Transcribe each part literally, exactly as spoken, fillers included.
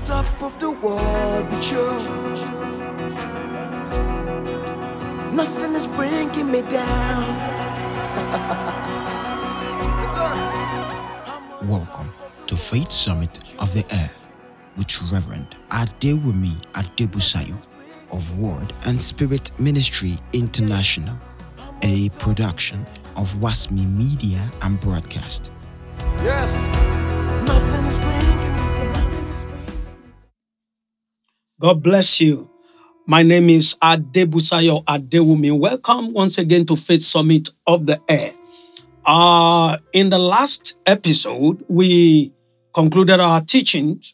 top of the world with you. Nothing is bringing me down. Welcome to Faith Summit of the Air with Reverend Adewumi Adebusayo of Word and Spirit Ministry International, a production of Wasmi Media and Broadcast. Yes, nothing is bringing me down. God bless you. My name is Adebusayo Adewumi. Welcome once again to Faith Summit of the Air. Uh, in the last episode, we concluded our teachings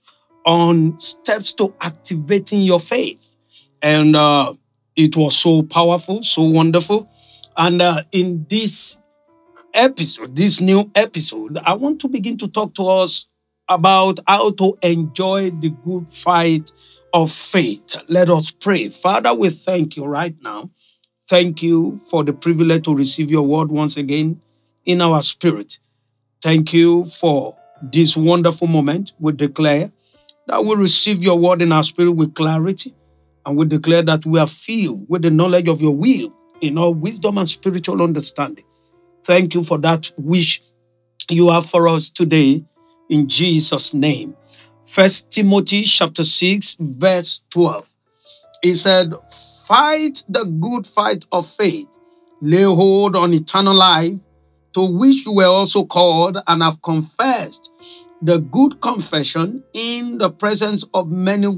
on steps to activating your faith. And uh, it was so powerful, so wonderful. And uh, in this episode, this new episode, I want to begin to talk to us about how to enjoy the good fight of faith. Let us pray. Father, we thank you right now. Thank you for the privilege to receive your word once again in our spirit. Thank you for this wonderful moment. We declare that we receive your word in our spirit with clarity, and we declare that we are filled with the knowledge of your will in all wisdom and spiritual understanding. Thank you for that which you have for us today in Jesus' name. First Timothy chapter six, verse twelve. He said, "Fight the good fight of faith, lay hold on eternal life, to which you were also called and have confessed the good confession in the presence of many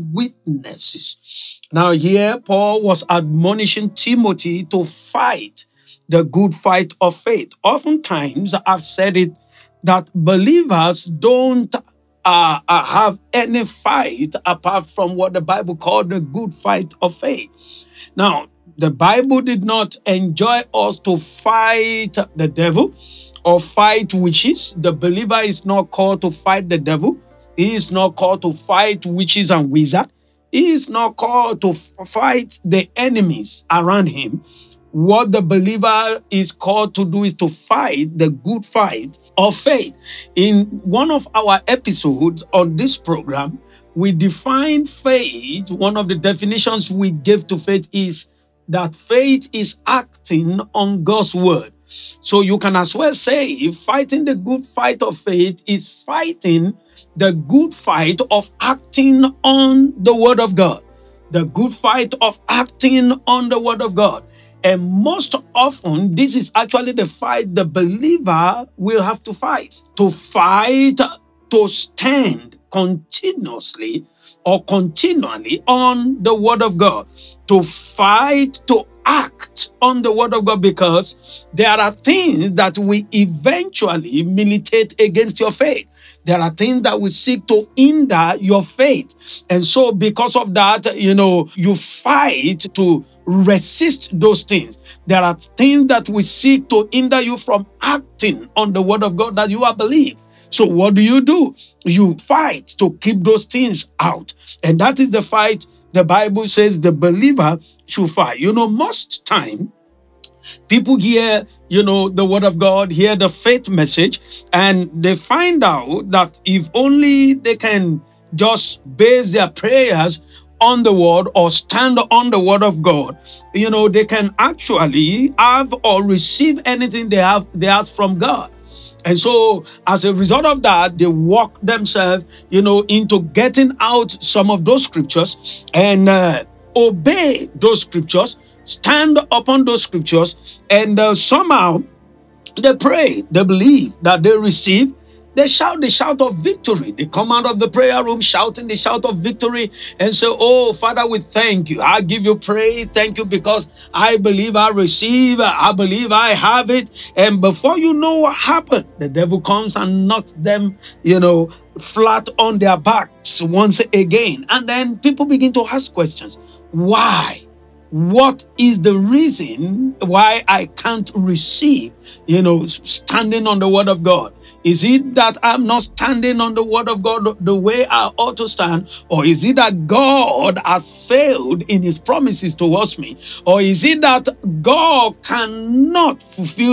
witnesses." Now here, Paul was admonishing Timothy to fight the good fight of faith. Oftentimes, I've said it, that believers don't uh, uh, have any fight apart from what the Bible called the good fight of faith. Now, the Bible did not enjoin us to fight the devil or fight witches. The believer is not called to fight the devil. He is not called to fight witches and wizards. He is not called to f- fight the enemies around him. What the believer is called to do is to fight the good fight of faith. In one of our episodes on this program, we defined faith. One of the definitions we gave to faith is that faith is acting on God's word. So you can as well say fighting the good fight of faith is fighting the good fight of acting on the word of God. The good fight of acting on the word of God. And most often, this is actually the fight the believer will have to fight. To fight, to stand continuously or continually on the word of God. To fight, to act on the word of God, because there are things that will eventually militate against your faith. There are things that will seek to hinder your faith. And so because of that, you know, you fight to resist those things. There are things that will seek to hinder you from acting on the word of God that you have believed. So what do you do? You fight to keep those things out. And that is the fight the Bible says the believer should fight. You know, most time, people hear, you know, the word of God, hear the faith message, and they find out that if only they can just base their prayers on the word or stand on the word of God, you know, they can actually have or receive anything they have, they have from God. And so as a result of that, they walk themselves, you know, into getting out some of those scriptures and uh, obey those scriptures, stand upon those scriptures, and uh, somehow they pray, they believe that they receive. They shout the shout of victory. They come out of the prayer room shouting the shout of victory and say, "Oh, Father, we thank you. I give you praise. Thank you because I believe I receive. I believe I have it." And before you know what happened, the devil comes and knocks them, you know, flat on their backs once again. And then people begin to ask questions. Why? What is the reason why I can't receive, you know, standing on the word of God? Is it that I'm not standing on the word of God the way I ought to stand? Or is it that God has failed in his promises towards me? Or is it that God cannot fulfill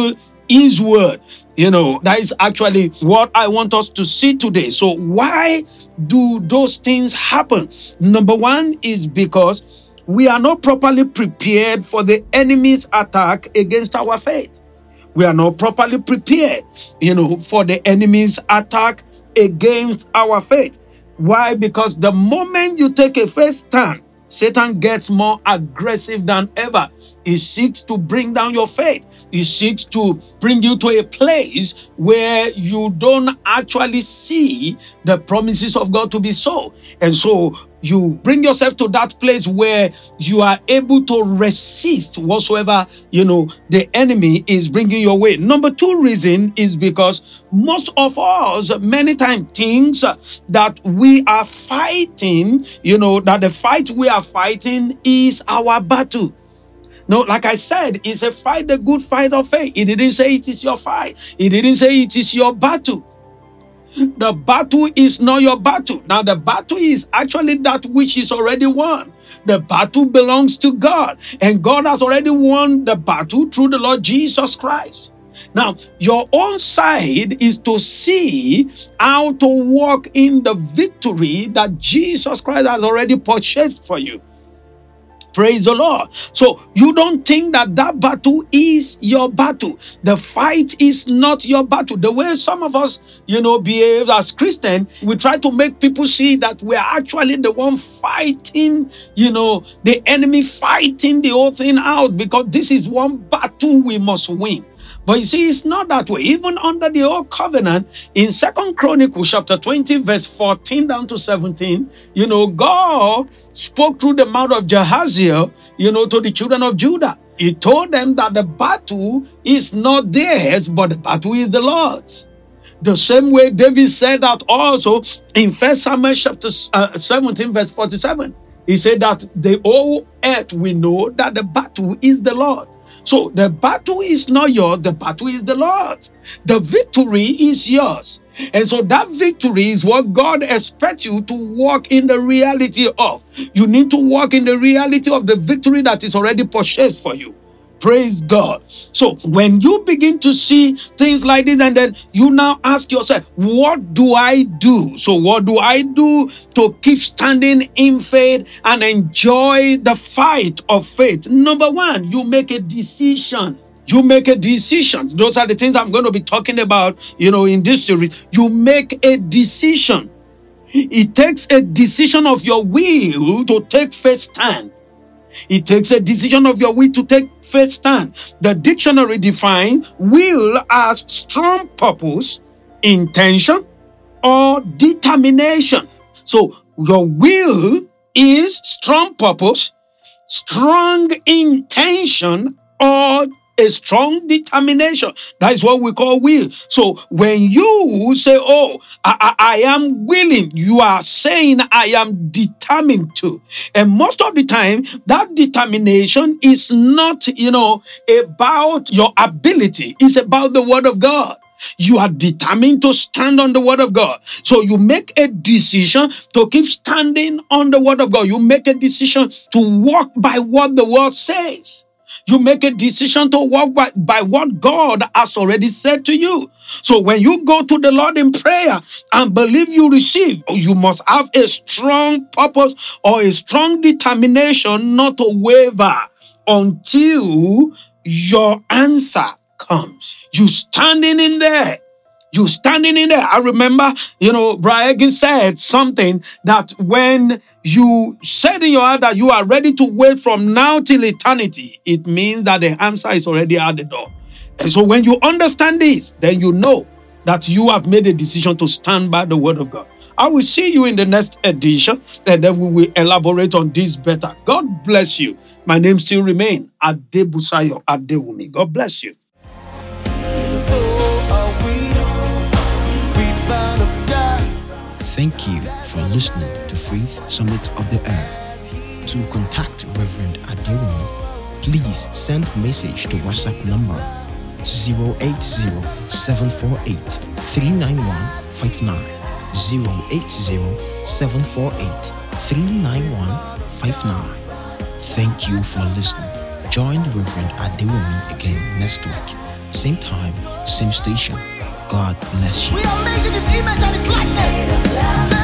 His word. You know, that is actually what I want us to see today. So why do those things happen? Number one is because we are not properly prepared for the enemy's attack against our faith. We are not properly prepared, you know, for the enemy's attack against our faith. Why? Because the moment you take a faith stand, Satan gets more aggressive than ever. He seeks to bring down your faith. He seeks to bring you to a place where you don't actually see the promises of God to be so. And so you bring yourself to that place where you are able to resist whatsoever, you know, the enemy is bringing your way. Number two reason is because most of us many times things that we are fighting, you know, that the fight we are fighting is our battle. No, like I said, it's a fight, the good fight of faith. It didn't say it is your fight. It didn't say it is your battle. The battle is not your battle. Now, the battle is actually that which is already won. The battle belongs to God, and God has already won the battle through the Lord Jesus Christ. Now, your own side is to see how to walk in the victory that Jesus Christ has already purchased for you. Praise the Lord. So you don't think that that battle is your battle. The fight is not your battle. The way some of us, you know, behave as Christians, we try to make people see that we are actually the one fighting, you know, the enemy fighting the whole thing out, because this is one battle we must win. But you see, it's not that way. Even under the old covenant, in Second Chronicles chapter twenty, verse fourteen down to seventeen, you know, God spoke through the mouth of Jehaziel, you know, to the children of Judah. He told them that the battle is not theirs, but the battle is the Lord's. The same way David said that also in First Samuel chapter seventeen, verse forty-seven. He said that the whole earth will know that the battle is the Lord. So the battle is not yours, the battle is the Lord's. The victory is yours. And so that victory is what God expects you to walk in the reality of. You need to walk in the reality of the victory that is already purchased for you. Praise God. So when you begin to see things like this, and then you now ask yourself, what do I do? So what do I do to keep standing in faith and enjoy the fight of faith? Number one, you make a decision. You make a decision. Those are the things I'm going to be talking about, you know, in this series. You make a decision. It takes a decision of your will to take faith stand. It takes a decision of your will to take faith stand. The dictionary defines will as strong purpose, intention, or determination. So your will is strong purpose, strong intention, or a strong determination. That is what we call will. So when you say, oh, I, I, I am willing, you are saying I am determined to. And most of the time, that determination is not, you know, about your ability. It's about the word of God. You are determined to stand on the word of God. So you make a decision to keep standing on the word of God. You make a decision to walk by what the word says. You make a decision to walk by, by what God has already said to you. So when you go to the Lord in prayer and believe you receive, you must have a strong purpose or a strong determination not to waver until your answer comes. You standing in there. You standing in there. I remember, you know, Brian Higgins said something that when you said in your heart that you are ready to wait from now till eternity, it means that the answer is already at the door. And so when you understand this, then you know that you have made a decision to stand by the word of God. I will see you in the next edition, and then we will elaborate on this better. God bless you. My name still remains Adebusayo Adewumi. God bless you. Thank you for listening to Faith Summit of the Air. To contact Reverend Adewumi, please send message to WhatsApp number zero eight zero, seven four eight, three nine one five nine, zero eight zero, seven four eight, three nine one five nine. Thank you for listening. Join Reverend Adewumi again next week. same time, same station. God bless you. We are made in his image and his likeness.